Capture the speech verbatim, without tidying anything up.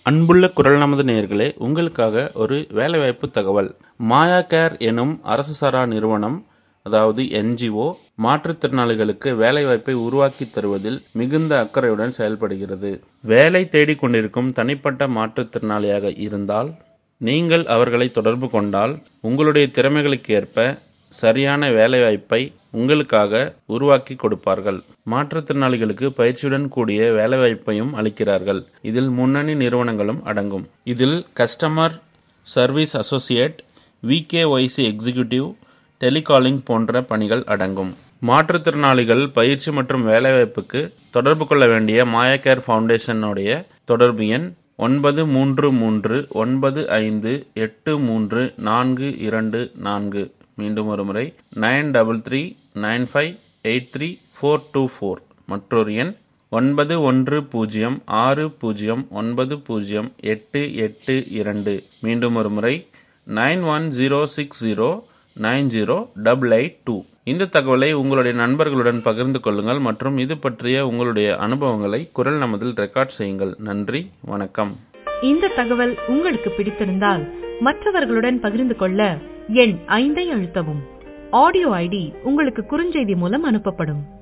அன்புள்ள குரல் நமது நேயர்களே, உங்களுக்காக ஒரு வேலைவாய்ப்பு தகவல். மாயா கேர் எனும் அரசு சாரா நிறுவனம், அதாவது என்ஜிஓ, மாற்றுத்திறனாளிகளுக்கு வேலைவாய்ப்பை உருவாக்கி தருவதில் மிகுந்த அக்கறையுடன் செயல்படுகிறது. வேலை தேடிக் கொண்டிருக்கும் தனிப்பட்ட மாற்றுத்திறனாளியாக இருந்தால் நீங்கள் அவர்களை தொடர்பு கொண்டால் உங்களுடைய திறமைகளுக்கு ஏற்ப சரியான வேலைவாய்ப்பை உங்களுக்காக உருவாக்கி கொடுப்பார்கள். மாற்றுத்திறனாளிகளுக்கு பயிற்சியுடன் கூடிய வேலைவாய்ப்பையும் அளிக்கிறார்கள். இதில் முன்னணி நிறுவனங்களும் அடங்கும். இதில் customer service associate, VKYC executive, telecalling போன்ற பணிகள் அடங்கும். மாற்றுத்திறனாளிகள் பயிற்சி மற்றும் வேலைவாய்ப்புக்கு தொடர்பு கொள்ள வேண்டிய மாயா கேர் ஃபவுண்டேஷனுடைய தொடர்பு எண் ஒன்பது மூன்று மூன்று ஒன்பது ஐந்து எட்டு மூன்று நான்கு இரண்டு நான்கு. மீண்டும் ஒரு முறை nine double three nine five eight three four two four. மற்றொரு எண் ஒன்பது ஒன்று பூஜ்ஜியம் ஆறு பூஜ்ஜியம் ஒன்பது பூஜ்ஜியம் எட்டு எட்டு இரண்டு. மீண்டும் ஒரு முறை nine one zero six zero nine zero double eight two. இந்த தகவலை உங்களுடைய நண்பர்களுடன் பகிர்ந்து கொள்ளுங்கள் மற்றும் இது பற்றிய உங்களுடைய அனுபவங்களை குரல் நமதில் ரெக்கார்ட் செய்யுங்கள். நன்றி, வணக்கம். இந்த தகவல் உங்களுக்கு பிடித்திருந்தால் மற்றவர்களுடன் பகிர்ந்து கொள்ள எண் ஐந்தை அழுத்தவும். ஆடியோ ஐடி உங்களுக்கு குறுஞ்செய்தி மூலம் அனுப்பப்படும்.